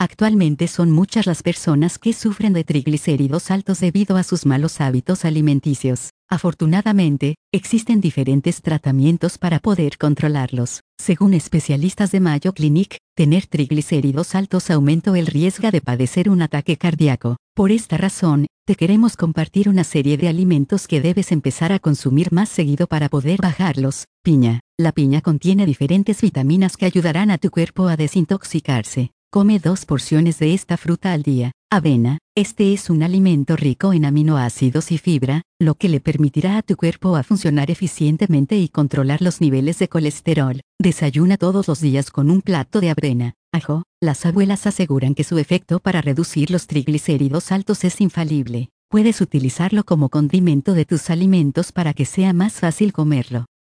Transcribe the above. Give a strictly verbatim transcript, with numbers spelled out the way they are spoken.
Actualmente son muchas las personas que sufren de triglicéridos altos debido a sus malos hábitos alimenticios. Afortunadamente, existen diferentes tratamientos para poder controlarlos. Según especialistas de Mayo Clinic, tener triglicéridos altos aumenta el riesgo de padecer un ataque cardíaco. Por esta razón, te queremos compartir una serie de alimentos que debes empezar a consumir más seguido para poder bajarlos. Piña. La piña contiene diferentes vitaminas que ayudarán a tu cuerpo a desintoxicarse. Come dos porciones de esta fruta al día. Avena. Este es un alimento rico en aminoácidos y fibra, lo que le permitirá a tu cuerpo a funcionar eficientemente y controlar los niveles de colesterol. Desayuna todos los días con un plato de avena. Ajo. Las abuelas aseguran que su efecto para reducir los triglicéridos altos es infalible. Puedes utilizarlo como condimento de tus alimentos para que sea más fácil comerlo.